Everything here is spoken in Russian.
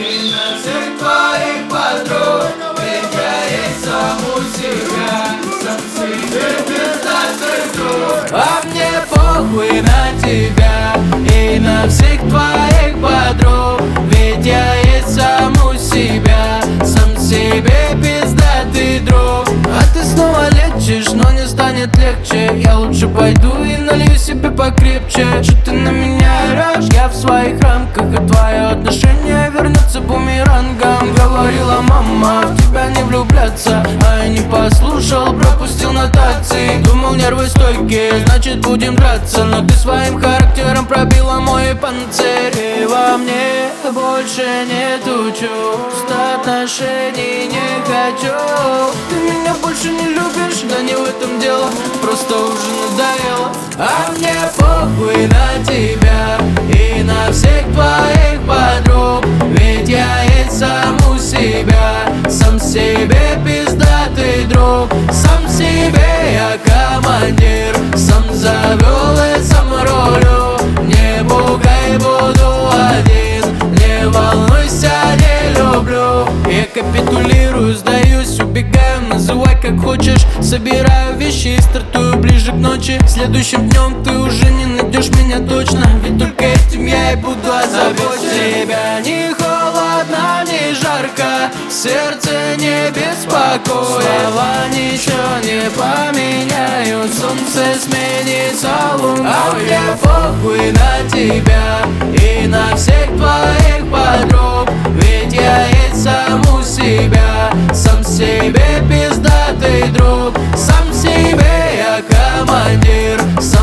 и на всех твоих подруг. Ведь я есть саму себя, сам себе пиздатый друг. А мне похуй на тебя и на всех твоих подруг. Ведь я есть саму себя, сам себе пиздатый друг. А ты снова лечишь, но не станет легче. Я лучше пойду и налью себе покрепче. Что ты на меня орешь? Я в своих рамках, и твое отношение вернется бумерангом. Говорила мама, в тебя не влюбляться, а я не послушал, пропустил нотации. Думал, нервы стойкие, значит будем драться. Но ты своим характером пробила мой панцирь. И во мне больше нету чувств, отношений не хочу. Ты меня больше не любишь, да не в этом дело, просто уже надоело. А мне похуй на тебя и на всех твоих подруг. Ведь я есть саму себя, сам себе пиздатый друг. Сам себе я командир, сам завел и сам рулю. Не пугай, буду один, не волнуйся, не люблю. Я капитулирую, сдаюсь, убегаю, называй как хочешь. Собираю вещи и стартую ближе к ночи. Следующим днем ты уже не найдешь меня точно, ведь только этим я и буду озабочен. Тебя не холодно, не жарко, сердце не беспокоит. Слова ничего не поменяют, солнце сменится луной. А мне похуй на тебя и на всех твоих подруг. Ведь я есть саму себя, сам себе пиздатый друг. Сам себе я командир.